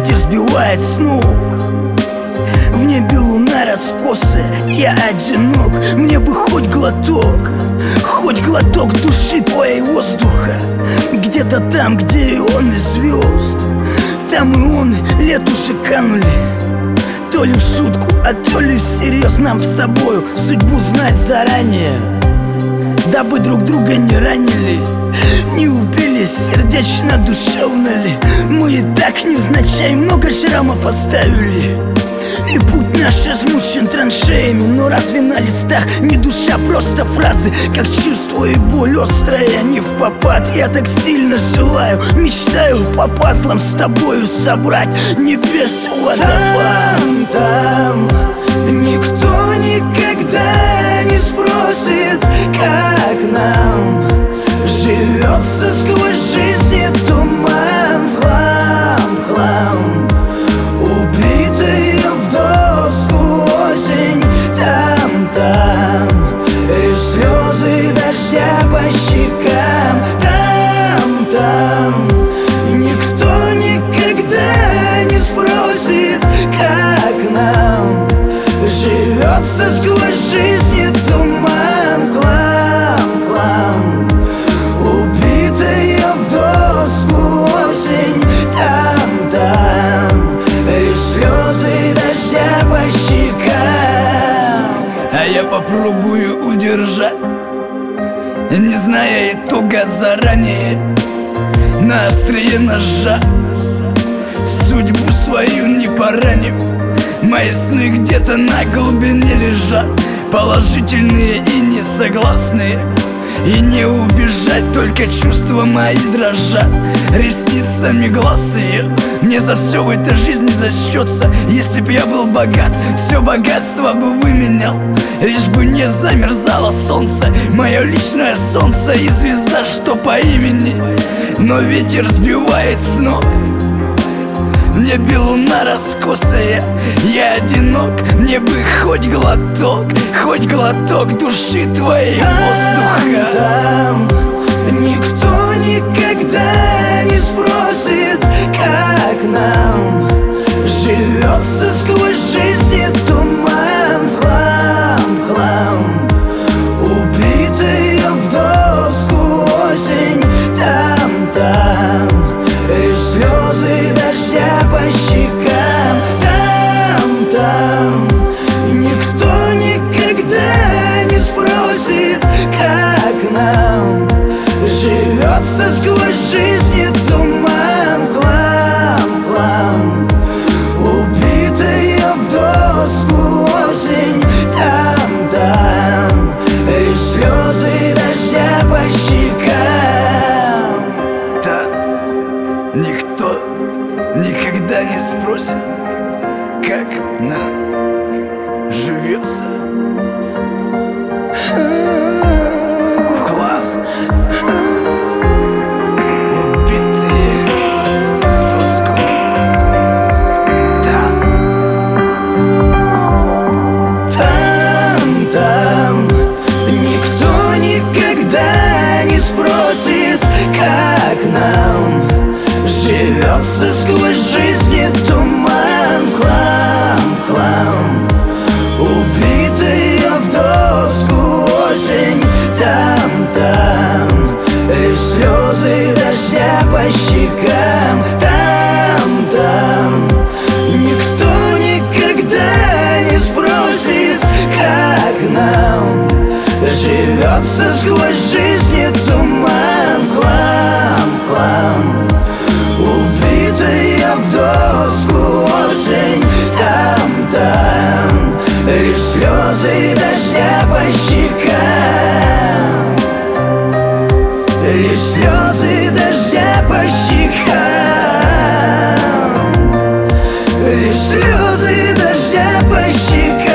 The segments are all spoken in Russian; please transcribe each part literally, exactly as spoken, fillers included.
ветер сбивает с ног. В небе луна раскосая, я одинок. Мне бы хоть глоток, хоть глоток души твоей воздуха. Где-то там, где и он, и звезд. Там и он, и лет уже канули. То ли в шутку, а то ли всерьез. Нам с тобою судьбу знать заранее, дабы друг друга не ранили, не убили сердечно, душевно ли. Мы и так невзначай много шрамов оставили, и путь наш измучен траншеями. Но разве на листах не душа, просто фразы, как чувство и боль острая, не впопад. Я так сильно желаю, мечтаю по пазлам с тобою собрать небес водопад. Там, там никто никогда не спросит, как нам живется сквозь жизни туман. В хлам, в хлам, убитые в доску осень. Там, там лишь слезы дождя по щекам. Там, там никто никогда не спросит, как нам живется сквозь жизни туман. Хлам, хлам, убитая в доску осень. Там, там лишь слезы дождя по щекам. А я попробую удержать, не зная итога заранее, на острие ножа, судьбу свою не поранив. Мои сны где-то на глубине лежат, положительные и несогласные. И не убежать, только чувства мои дрожат, ресницами глаз ее. Мне за все в этой жизни зачтется. Если б я был богат, все богатство бы выменял, лишь бы не замерзало солнце, мое личное солнце и звезда, что по имени. Но ветер сбивает с ног, в небе луна раскосая, я одинок. Мне бы хоть глоток, хоть глоток души твоей воздуха. Там, там никто никогда не спросит, как нам живется сквозь жизни туман. В хлам, в хлам, убитая в доску осень. Там, там лишь слезы дождя по щекам. Там, там никто никогда не спросит, как нам живется сквозь жизни туман. Хлам, хлам, убитая в доску осень. Там, там лишь слезы дождя по щекам. Да, никто никогда не спросит, как нам живется. В хлам, убитые в доску. Там, Там, там никто никогда не спросит, как нам живется сквозь жизни туман. В хлам, в хлам, убитая в доску осень. Там, там лишь слезы дождя по щекам. Там, там никто никогда не спросит, как нам живется сквозь жизни туман. В хлам, в хлам, убитая в доску осень. Там, там лишь слезы дождя по щекам. Лишь слезы дождя по щекам. Лишь слезы дождя по щекам.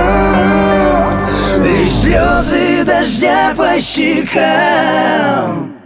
Лишь слезы дождя по щекам.